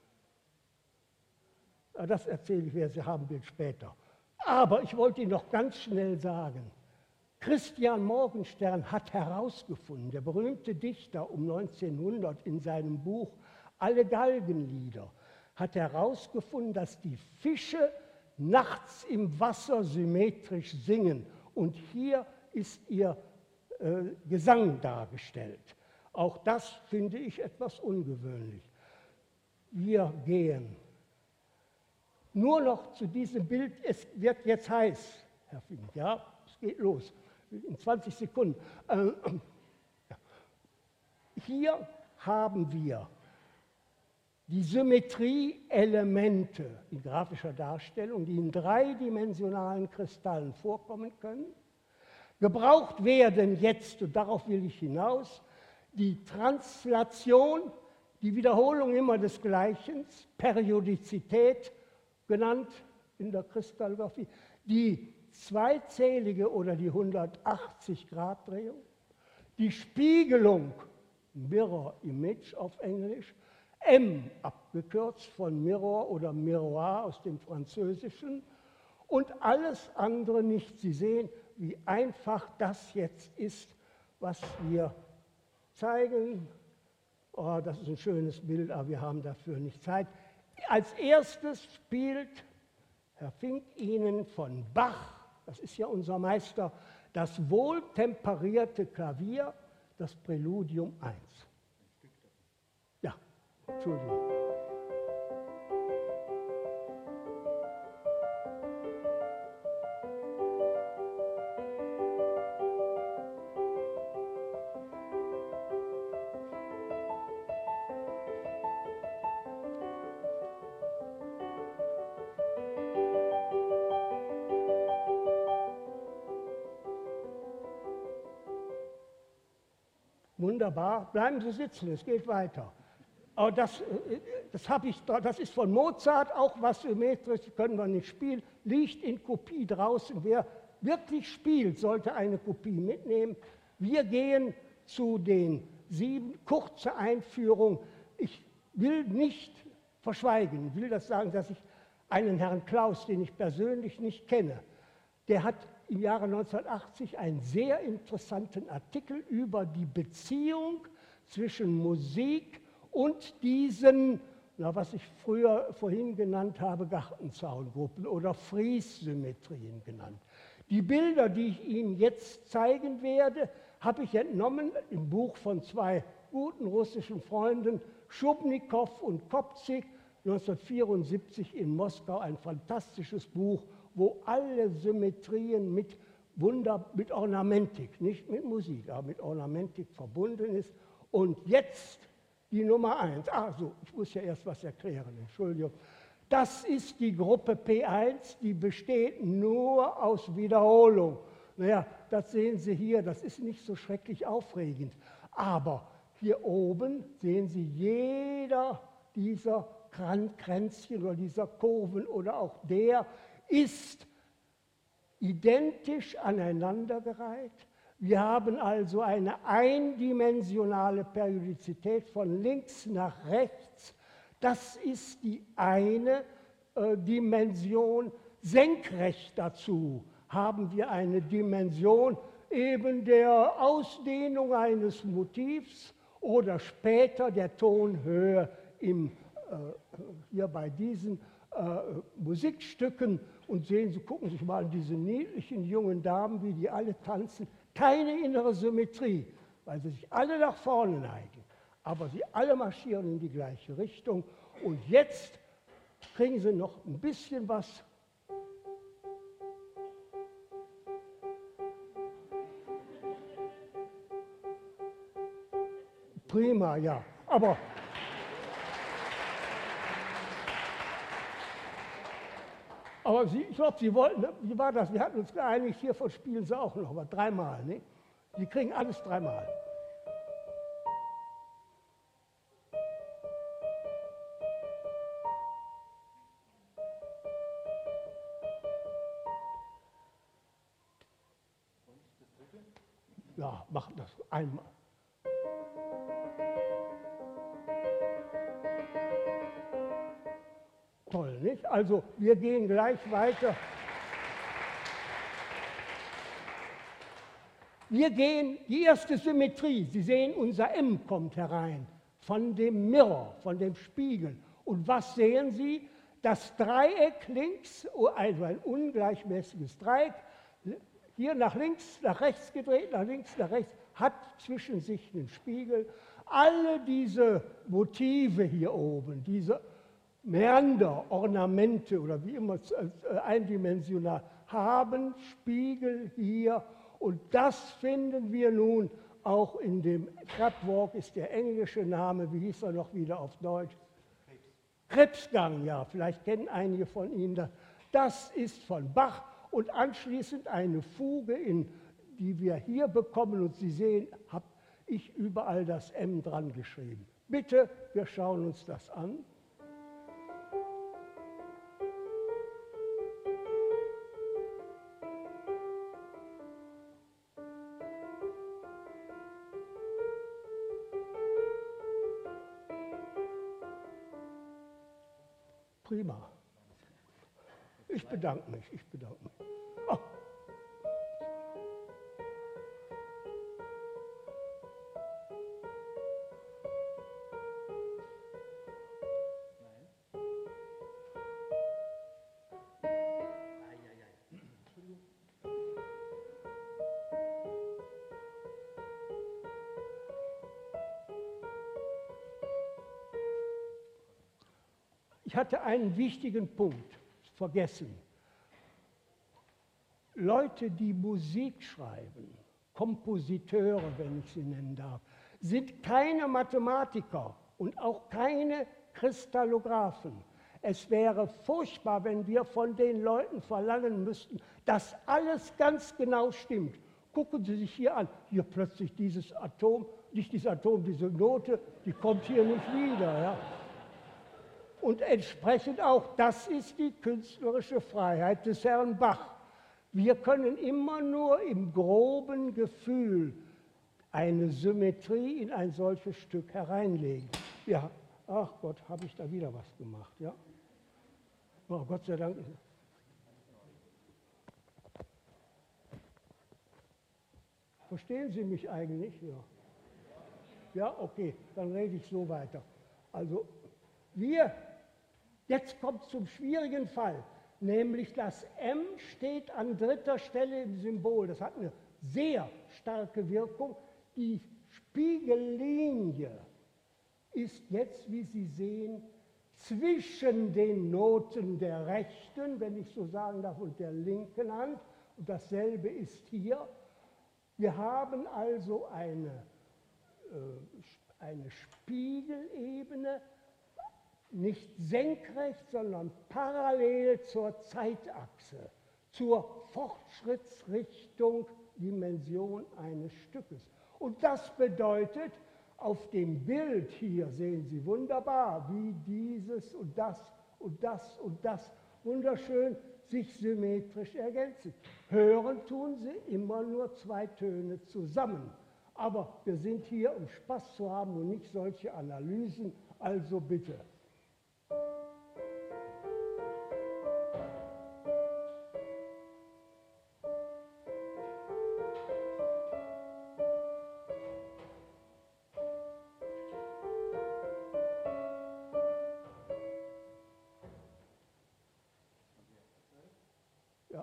Das erzähle ich, wer Sie haben will, später. Aber ich wollte Ihnen noch ganz schnell sagen, Christian Morgenstern hat herausgefunden, der berühmte Dichter um neunzehnhundert in seinem Buch Alle Galgenlieder, hat herausgefunden, dass die Fische nachts im Wasser symmetrisch singen. Und hier ist ihr äh, Gesang dargestellt. Auch das finde ich etwas ungewöhnlich. Wir gehen nur noch zu diesem Bild. Es wird jetzt heiß, Herr Fink, ja, es geht los, in zwanzig Sekunden. Äh, ja. Hier haben wir die Symmetrieelemente in grafischer Darstellung, die in dreidimensionalen Kristallen vorkommen können. Gebraucht werden jetzt, und darauf will ich hinaus, die Translation, die Wiederholung immer des Gleichen, Periodizität genannt in der Kristallographie, die zweizählige oder die hundertachtzig Grad Drehung, die Spiegelung, Mirror Image auf Englisch, M abgekürzt von Mirror oder Miroir aus dem Französischen und alles andere nicht. Sie sehen, wie einfach das jetzt ist, was wir zeigen. Oh, das ist ein schönes Bild, aber wir haben dafür nicht Zeit. Als erstes spielt Herr Fink Ihnen von Bach, das ist ja unser Meister, das wohltemperierte Klavier, das Präludium eins. Ja, Entschuldigung. Wunderbar, bleiben Sie sitzen, es geht weiter. Aber das, das, habe ich, das ist von Mozart, auch was symmetrisch, können wir nicht spielen, liegt in Kopie draußen. Wer wirklich spielt, sollte eine Kopie mitnehmen. Wir gehen zu den sieben, kurze Einführung. Ich will nicht verschweigen, will das sagen, dass ich einen Herrn Klaus, den ich persönlich nicht kenne, der hat im Jahre neunzehnhundertachtzig einen sehr interessanten Artikel über die Beziehung zwischen Musik und diesen, na, was ich früher vorhin genannt habe, Gartenzaungruppen oder Fries-Symmetrien genannt. Die Bilder, die ich Ihnen jetzt zeigen werde, habe ich entnommen im Buch von zwei guten russischen Freunden, Schubnikow und Kopzik, neunzehnhundertvierundsiebzig in Moskau, ein fantastisches Buch, wo alle Symmetrien mit Wunder, mit Ornamentik, nicht mit Musik, aber mit Ornamentik verbunden ist. Und jetzt die Nummer eins. Also, ich muss ja erst was erklären, Entschuldigung. Das ist die Gruppe P eins, die besteht nur aus Wiederholung. Naja, das sehen Sie hier, das ist nicht so schrecklich aufregend. Aber hier oben sehen Sie, jeder dieser Kränzchen oder dieser Kurven oder auch der ist identisch aneinandergereiht. Wir haben also eine eindimensionale Periodizität von links nach rechts. Das ist die eine äh, Dimension. Senkrecht dazu haben wir eine Dimension eben der Ausdehnung eines Motivs oder später der Tonhöhe im, äh, hier bei diesen äh, Musikstücken. Und sehen Sie, gucken Sie sich mal diese niedlichen jungen Damen, wie die alle tanzen. Keine innere Symmetrie, weil sie sich alle nach vorne neigen. Aber sie alle marschieren in die gleiche Richtung. Und jetzt kriegen Sie noch ein bisschen was. Prima, ja. Aber Aber Sie, ich glaube, Sie wollten, wie war das? Wir hatten uns geeinigt, hiervon spielen Sie auch noch, aber dreimal. Ne? Sie kriegen alles dreimal. Ja, machen das einmal. Toll, nicht? Also, wir gehen gleich weiter. Wir gehen, die erste Symmetrie, Sie sehen, unser M kommt herein, von dem Mirror, von dem Spiegel. Und was sehen Sie? Das Dreieck links, also ein ungleichmäßiges Dreieck, hier nach links, nach rechts gedreht, nach links, nach rechts, hat zwischen sich einen Spiegel. Alle diese Motive hier oben, diese Mäander, Ornamente oder wie immer eindimensional, haben Spiegel hier. Und das finden wir nun auch in dem Crabwalk, ist der englische Name, wie hieß er noch wieder auf Deutsch? Krebsgang, ja, vielleicht kennen einige von Ihnen das. Das ist von Bach und anschließend eine Fuge, in, die wir hier bekommen. Und Sie sehen, habe ich überall das M dran geschrieben. Bitte, wir schauen uns das an. Prima. Ich bedanke mich, ich bedanke mich. Oh. Ich hatte einen wichtigen Punkt vergessen. Leute, die Musik schreiben, Kompositeure, wenn ich sie nennen darf, sind keine Mathematiker und auch keine Kristallographen. Es wäre furchtbar, wenn wir von den Leuten verlangen müssten, dass alles ganz genau stimmt. Gucken Sie sich hier an, hier plötzlich dieses Atom, nicht dieses Atom, diese Note, die kommt hier nicht wieder. Ja. Und entsprechend auch, das ist die künstlerische Freiheit des Herrn Bach. Wir können immer nur im groben Gefühl eine Symmetrie in ein solches Stück hereinlegen. Ja, ach Gott, habe ich da wieder was gemacht, ja? Oh, Gott sei Dank. Verstehen Sie mich eigentlich? Ja, ja, okay, dann rede ich so weiter. Also, wir, jetzt kommt zum schwierigen Fall, nämlich das M steht an dritter Stelle im Symbol. Das hat eine sehr starke Wirkung. Die Spiegellinie ist jetzt, wie Sie sehen, zwischen den Noten der rechten, wenn ich so sagen darf, und der linken Hand. Und dasselbe ist hier. Wir haben also eine äh, eine Spiegelebene, nicht senkrecht, sondern parallel zur Zeitachse, zur Fortschrittsrichtung, Dimension eines Stückes. Und das bedeutet, auf dem Bild hier sehen Sie wunderbar, wie dieses und das und das und das wunderschön sich symmetrisch ergänzen. Hören tun sie immer nur zwei Töne zusammen. Aber wir sind hier, um Spaß zu haben und nicht solche Analysen, also bitte. Ja.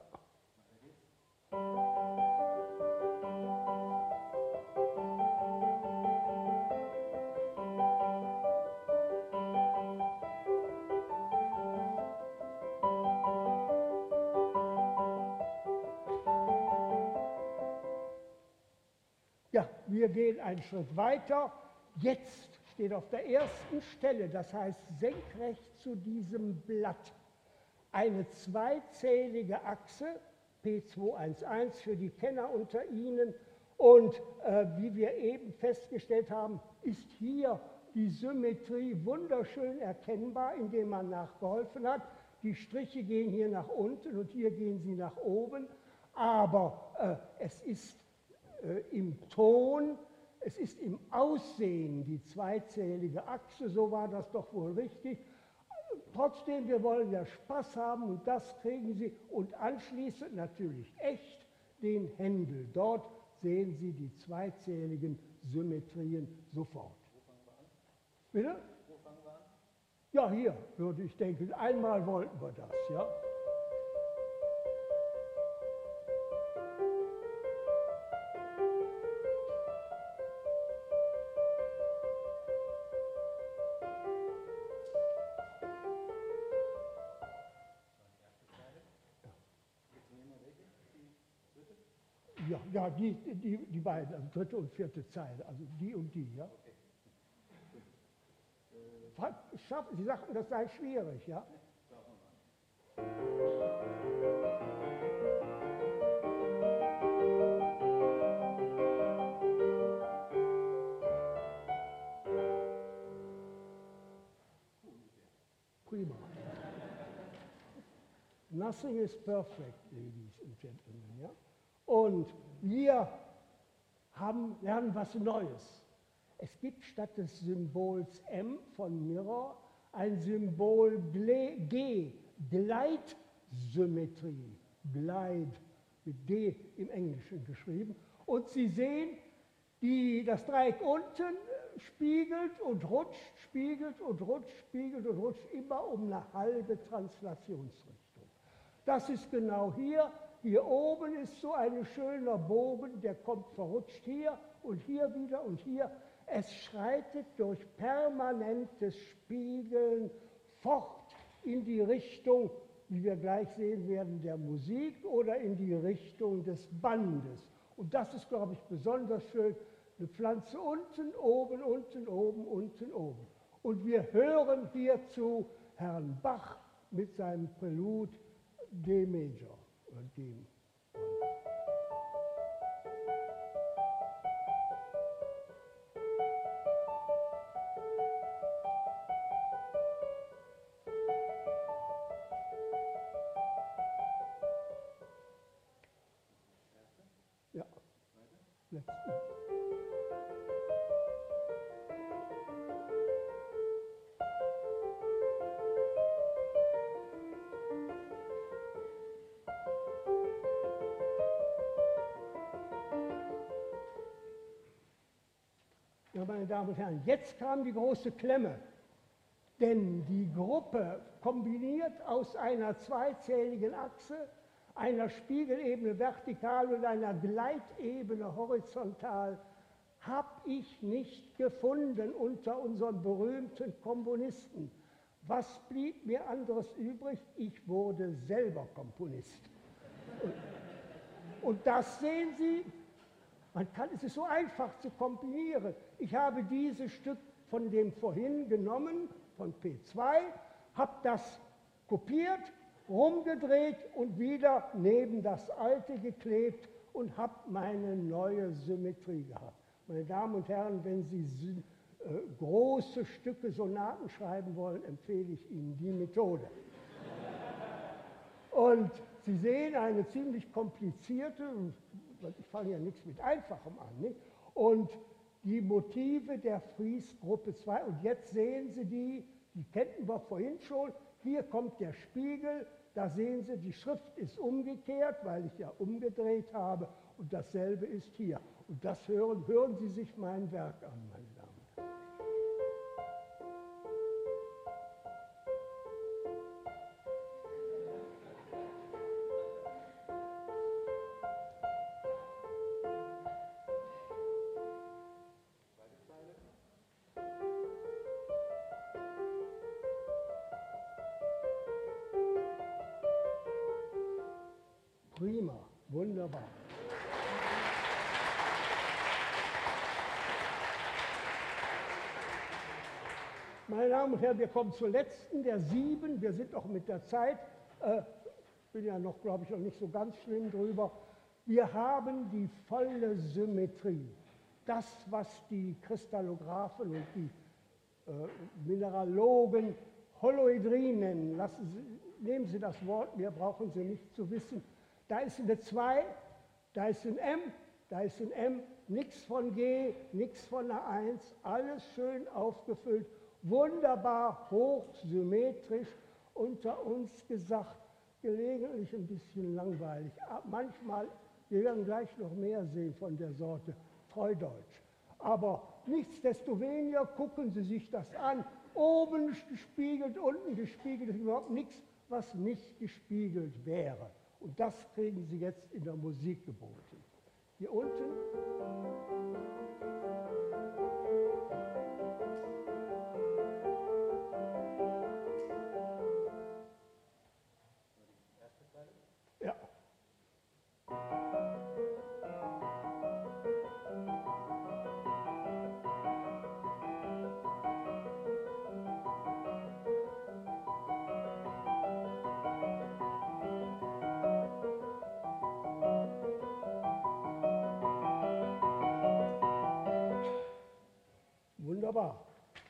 Ja, wir gehen einen Schritt weiter. Jetzt steht auf der ersten Stelle, das heißt senkrecht zu diesem Blatt, eine zweizählige Achse, P zweihundertzelf für die Kenner unter Ihnen. Und äh, wie wir eben festgestellt haben, ist hier die Symmetrie wunderschön erkennbar, indem man nachgeholfen hat. Die Striche gehen hier nach unten und hier gehen sie nach oben. Aber äh, es ist äh, im Ton, es ist im Aussehen die zweizählige Achse, so war das doch wohl richtig. Trotzdem, wir wollen ja Spaß haben und das kriegen Sie. Und anschließend natürlich echt den Händel. Dort sehen Sie die zweizähligen Symmetrien sofort. Wo fangen wir an? Bitte? Wo fangen wir an? Ja, hier würde ich denken. Einmal wollten wir das, ja. Ja, ja die, die, die beiden, also dritte und vierte Zeile, also die und die, ja. Schaffen, Sie sagten, das sei schwierig, ja. Prima. Nothing is perfect, ladies and gentlemen, ja. Und wir haben, lernen was Neues. Es gibt statt des Symbols M von Mirror ein Symbol G, Gleitsymmetrie, Glide, mit D im Englischen geschrieben. Und Sie sehen, die, das Dreieck unten spiegelt und rutscht, spiegelt und rutscht, spiegelt und rutscht, immer um eine halbe Translationsrichtung. Das ist genau hier. Hier oben ist so ein schöner Bogen, der kommt verrutscht hier und hier wieder und hier. Es schreitet durch permanentes Spiegeln fort in die Richtung, wie wir gleich sehen werden, der Musik oder in die Richtung des Bandes. Und das ist, glaube ich, besonders schön. Eine Pflanze unten, oben, unten, oben, unten, oben. Und wir hören hierzu Herrn Bach mit seinem Prälud D Major. Und dem. Ja. Letzten. Ja, meine Damen und Herren, jetzt kam die große Klemme, denn die Gruppe kombiniert aus einer zweizähligen Achse, einer Spiegelebene vertikal und einer Gleitebene horizontal, habe ich nicht gefunden unter unseren berühmten Komponisten. Was blieb mir anderes übrig? Ich wurde selber Komponist. Und, und das sehen Sie Man kann, es ist so einfach zu kombinieren. Ich habe dieses Stück von dem vorhin genommen, von P zwei, habe das kopiert, rumgedreht und wieder neben das alte geklebt und habe meine neue Symmetrie gehabt. Meine Damen und Herren, wenn Sie äh, große Stücke, Sonaten schreiben wollen, empfehle ich Ihnen die Methode. Und Sie sehen eine ziemlich komplizierte, ich fange ja nichts mit Einfachem an, nicht? Und die Motive der Fries-Gruppe zwei, und jetzt sehen Sie die, die kannten wir vorhin schon, hier kommt der Spiegel, da sehen Sie, die Schrift ist umgekehrt, weil ich ja umgedreht habe, und dasselbe ist hier. Und das hören, hören Sie sich mein Werk an, meine Damen und Herren. Prima, wunderbar. Meine Damen und Herren, wir kommen zur letzten der sieben. Wir sind auch mit der Zeit, äh, bin ja noch, glaube ich, noch nicht so ganz schlimm drüber. Wir haben die volle Symmetrie. Das, was die Kristallographen und die äh, Mineralogen Holoedrie nennen. Lassen Sie, nehmen Sie das Wort, mehr brauchen Sie nicht zu wissen. Da ist eine zwei, da ist ein M, da ist ein M, nichts von G, nichts von einer eins, alles schön aufgefüllt, wunderbar hochsymmetrisch, unter uns gesagt, gelegentlich ein bisschen langweilig. Manchmal, wir werden gleich noch mehr sehen von der Sorte Treudeutsch. Aber nichtsdestoweniger gucken Sie sich das an, oben gespiegelt, unten gespiegelt, ist überhaupt nichts, was nicht gespiegelt wäre. Und das kriegen Sie jetzt in der Musik geboten. Hier unten. Ja. Wunderbar.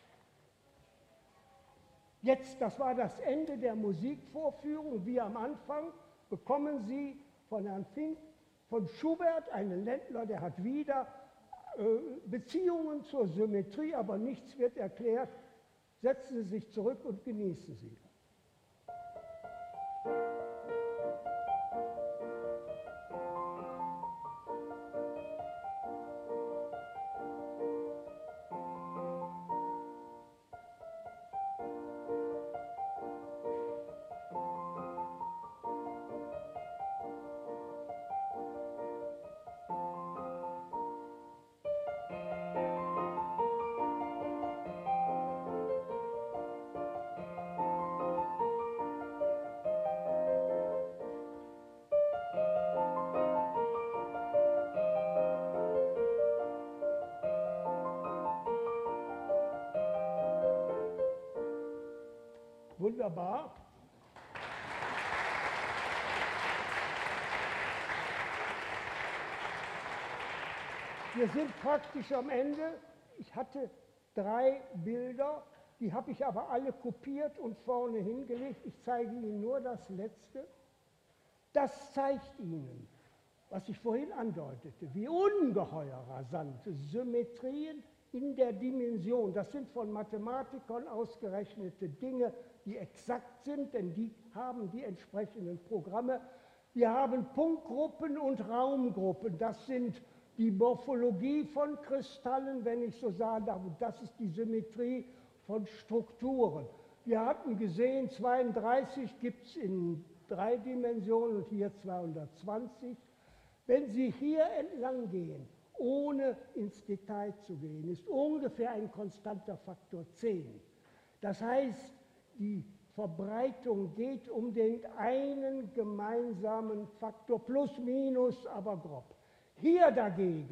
Jetzt, das war das Ende der Musikvorführung. Wie am Anfang bekommen Sie von Herrn Fink, von Schubert, einen Ländler, der hat wieder äh, Beziehungen zur Symmetrie, aber nichts wird erklärt. Setzen Sie sich zurück und genießen Sie. Wunderbar. Wir sind praktisch am Ende. Ich hatte drei Bilder, die habe ich aber alle kopiert und vorne hingelegt. Ich zeige Ihnen nur das letzte. Das zeigt Ihnen, was ich vorhin andeutete, wie ungeheuer rasante Symmetrien in der Dimension, das sind von Mathematikern ausgerechnete Dinge, die exakt sind, denn die haben die entsprechenden Programme. Wir haben Punktgruppen und Raumgruppen, das sind die Morphologie von Kristallen, wenn ich so sagen darf, und das ist die Symmetrie von Strukturen. Wir hatten gesehen, zweiunddreißig gibt es in drei Dimensionen und hier zweihundertzwanzig. Wenn Sie hier entlang gehen, ohne ins Detail zu gehen, ist ungefähr ein konstanter Faktor zehn. Das heißt, die Verbreitung geht um den einen gemeinsamen Faktor, plus, minus, aber grob. Hier dagegen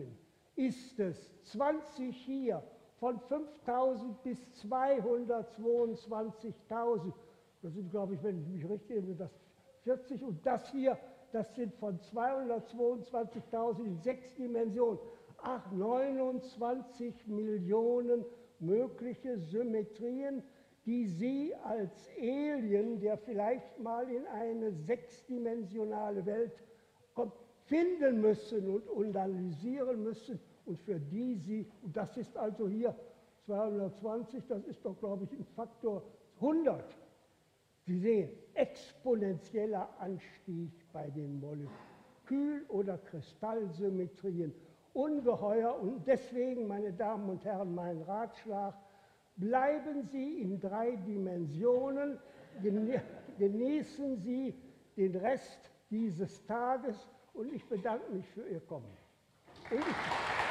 ist es zwanzig hier, von fünftausend bis zweihundertzweiundzwanzigtausend. Das sind, glaube ich, wenn ich mich richtig erinnere, das vierzig. Und das hier, das sind von zweihundertzweiundzwanzigtausend in sechs Dimensionen. Ach, neunundzwanzig Millionen mögliche Symmetrien, die Sie als Alien, der vielleicht mal in eine sechsdimensionale Welt kommt, finden müssen und analysieren müssen und für die Sie, und das ist also hier zweihundertzwanzig, das ist doch, glaube ich, ein Faktor hundert. Sie sehen, exponentieller Anstieg bei den Molekül- oder Kristallsymmetrien. Ungeheuer, und deswegen, meine Damen und Herren, mein Ratschlag: Bleiben Sie in drei Dimensionen, genießen Sie den Rest dieses Tages, und ich bedanke mich für Ihr Kommen. Und ich